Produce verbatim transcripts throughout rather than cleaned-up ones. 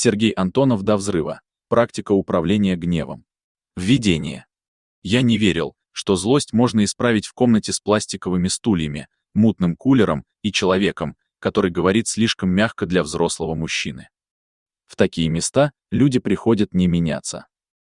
Сергей Антонов до взрыва. Практика управления гневом. Введение. Я не верил, что злость можно исправить в комнате с пластиковыми стульями, мутным кулером и человеком, который говорит слишком мягко для взрослого мужчины. В такие места люди приходят не меняться.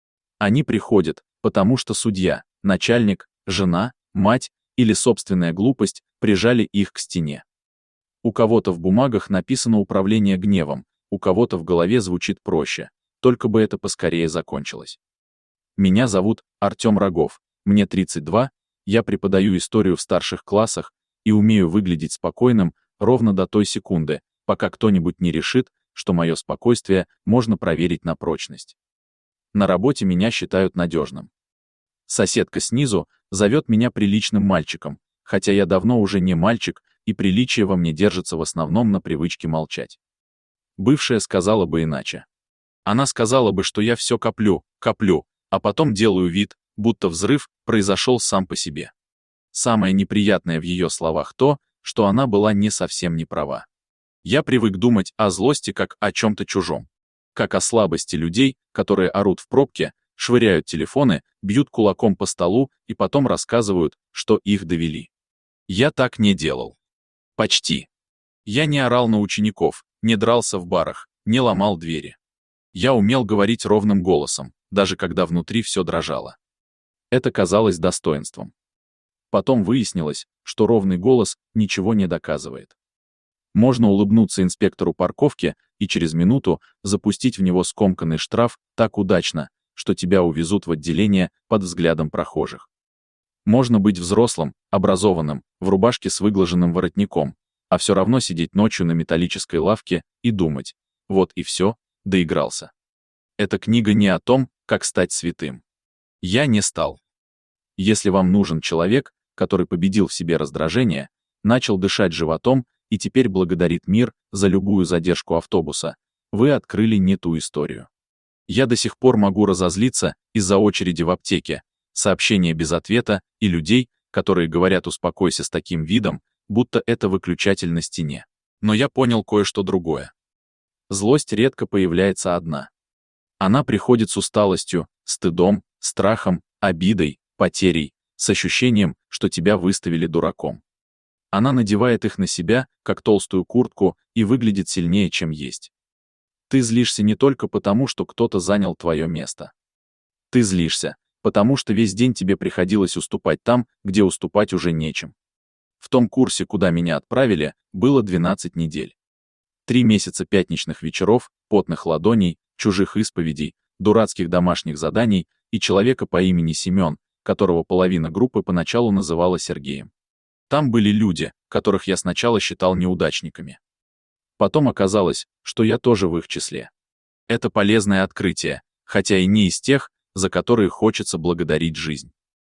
Они приходят, потому что судья, начальник, жена, мать или собственная глупость прижали их к стене. У кого-то в бумагах написано управление гневом, у кого-то в голове звучит проще, только бы это поскорее закончилось. Меня зовут Артем Рогов, мне тридцать два, я преподаю историю в старших классах и умею выглядеть спокойным ровно до той секунды, пока кто-нибудь не решит, что мое спокойствие можно проверить на прочность. На работе меня считают надежным. Соседка снизу зовет меня приличным мальчиком, хотя я давно уже не мальчик, и приличие во мне держится в основном на привычке молчать. Бывшая сказала бы иначе. Она сказала бы, что я все коплю, коплю, а потом делаю вид, будто взрыв произошел сам по себе. Самое неприятное в ее словах то, что она была не совсем не права. Я привык думать о злости как о чем-то чужом. Как о слабости людей, которые орут в пробке, швыряют телефоны, бьют кулаком по столу и потом рассказывают, что их довели. Я так не делал. Почти. Я не орал на учеников, не дрался в барах, не ломал двери. Я умел говорить ровным голосом, даже когда внутри все дрожало. Это казалось достоинством. Потом выяснилось, что ровный голос ничего не доказывает. Можно улыбнуться инспектору парковки и через минуту запустить в него скомканный штраф так удачно, что тебя увезут в отделение под взглядом прохожих. Можно быть взрослым, образованным, в рубашке с выглаженным воротником, а все равно сидеть ночью на металлической лавке и думать: вот и все, доигрался. Эта книга не о том, как стать святым. Я не стал. Если вам нужен человек, который победил в себе раздражение, начал дышать животом и теперь благодарит мир за любую задержку автобуса, вы открыли не ту историю. Я до сих пор могу разозлиться из-за очереди в аптеке, сообщения без ответа и людей, которые говорят «успокойся» с таким видом, будто это выключатель на стене. Но я понял кое-что другое. Злость редко появляется одна. Она приходит с усталостью, стыдом, страхом, обидой, потерей, с ощущением, что тебя выставили дураком. Она надевает их на себя, как толстую куртку, и выглядит сильнее, чем есть. Ты злишься не только потому, что кто-то занял твое место. Ты злишься, потому что весь день тебе приходилось уступать там, где уступать уже нечем. В том курсе, куда меня отправили, было двенадцать недель. Три месяца пятничных вечеров, потных ладоней, чужих исповедей, дурацких домашних заданий и человека по имени Семен, которого половина группы поначалу называла Сергеем. Там были люди, которых я сначала считал неудачниками. Потом оказалось, что я тоже в их числе. Это полезное открытие, хотя и не из тех, за которые хочется благодарить жизнь.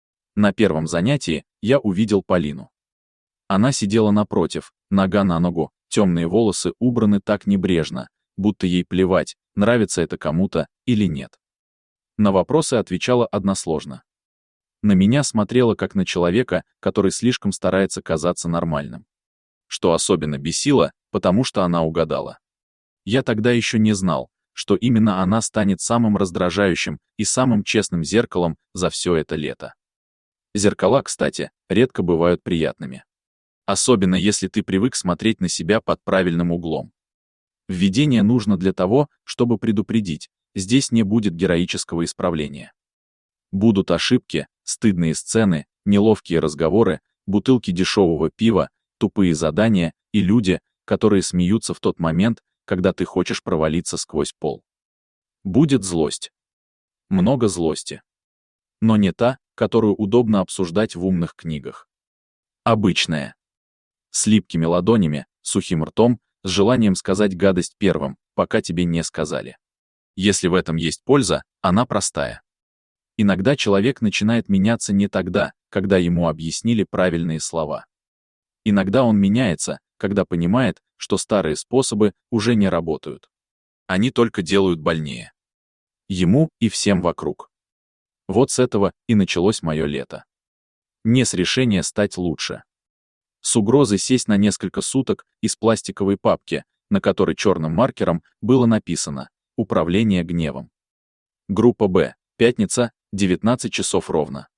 На первом занятии я увидел Полину. Она сидела напротив, нога на ногу, темные волосы убраны так небрежно, будто ей плевать, нравится это кому-то или нет. На вопросы отвечала односложно. На меня смотрела как на человека, который слишком старается казаться нормальным. Что особенно бесило, потому что она угадала. Я тогда еще не знал, что именно она станет самым раздражающим и самым честным зеркалом за все это лето. Зеркала, кстати, редко бывают приятными. Особенно если ты привык смотреть на себя под правильным углом. Введение нужно для того, чтобы предупредить, здесь не будет героического исправления. Будут ошибки, стыдные сцены, неловкие разговоры, бутылки дешевого пива, тупые задания и люди, которые смеются в тот момент, когда ты хочешь провалиться сквозь пол. Будет злость. Много злости. Но не та, которую удобно обсуждать в умных книгах. Обычная. С липкими ладонями, сухим ртом, с желанием сказать гадость первым, пока тебе не сказали. Если в этом есть польза, она простая. Иногда человек начинает меняться не тогда, когда ему объяснили правильные слова. Иногда он меняется, когда понимает, что старые способы уже не работают. Они только делают больнее. Ему и всем вокруг. Вот с этого и началось мое лето. Не с решения стать лучше. С угрозы сесть на несколько суток из пластиковой папки, на которой черным маркером было написано: Управление гневом. Группа Б. Пятница, девятнадцать часов ровно.